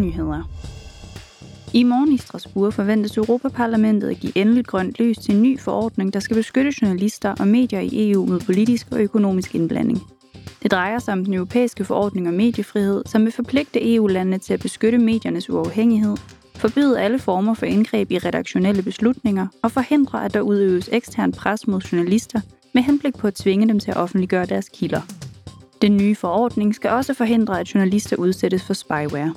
nyheder. I morgen i Strasbourg forventes Europaparlamentet at give endeligt grønt lys til en ny forordning, der skal beskytte journalister og medier i EU mod politisk og økonomisk indblanding. Det drejer sig om den europæiske forordning om mediefrihed, som vil forpligte EU-landene til at beskytte mediernes uafhængighed, forbyde alle former for indgreb i redaktionelle beslutninger og forhindre, at der udøves ekstern pres mod journalister med henblik på at tvinge dem til at offentliggøre deres kilder. Den nye forordning skal også forhindre, at journalister udsættes for spyware.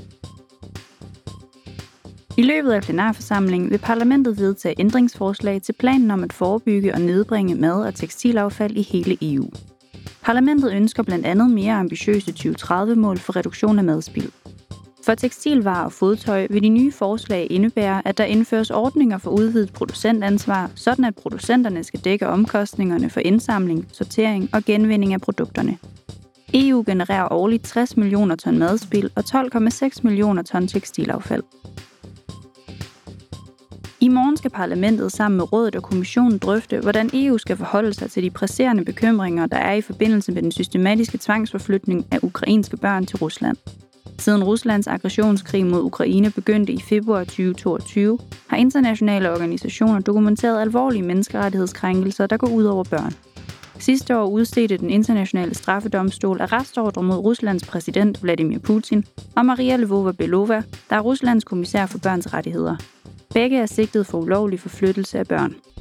I løbet af plenarforsamlingen vil parlamentet vedtage ændringsforslag til planen om at forebygge og nedbringe mad- og tekstilaffald i hele EU. Parlamentet ønsker blandt andet mere ambitiøse 2030-mål for reduktion af madspild. For tekstilvarer og fodtøj vil de nye forslag indebære, at der indføres ordninger for udvidet producentansvar, sådan at producenterne skal dække omkostningerne for indsamling, sortering og genvinding af produkterne. EU genererer årligt 60 millioner ton madspild og 12,6 millioner ton tekstilaffald. I morgen skal parlamentet sammen med rådet og kommissionen drøfte, hvordan EU skal forholde sig til de presserende bekymringer, der er i forbindelse med den systematiske tvangsforflytning af ukrainske børn til Rusland. Siden Ruslands aggressionskrig mod Ukraine begyndte i februar 2022, har internationale organisationer dokumenteret alvorlige menneskerettighedskrænkelser, der går ud over børn. Sidste år udstedte den internationale straffedomstol arrestordre mod Ruslands præsident Vladimir Putin og Maria Lvova-Belova, der er Ruslands kommissær for børns rettigheder. Begge er sigtet for ulovlig forflyttelse af børn.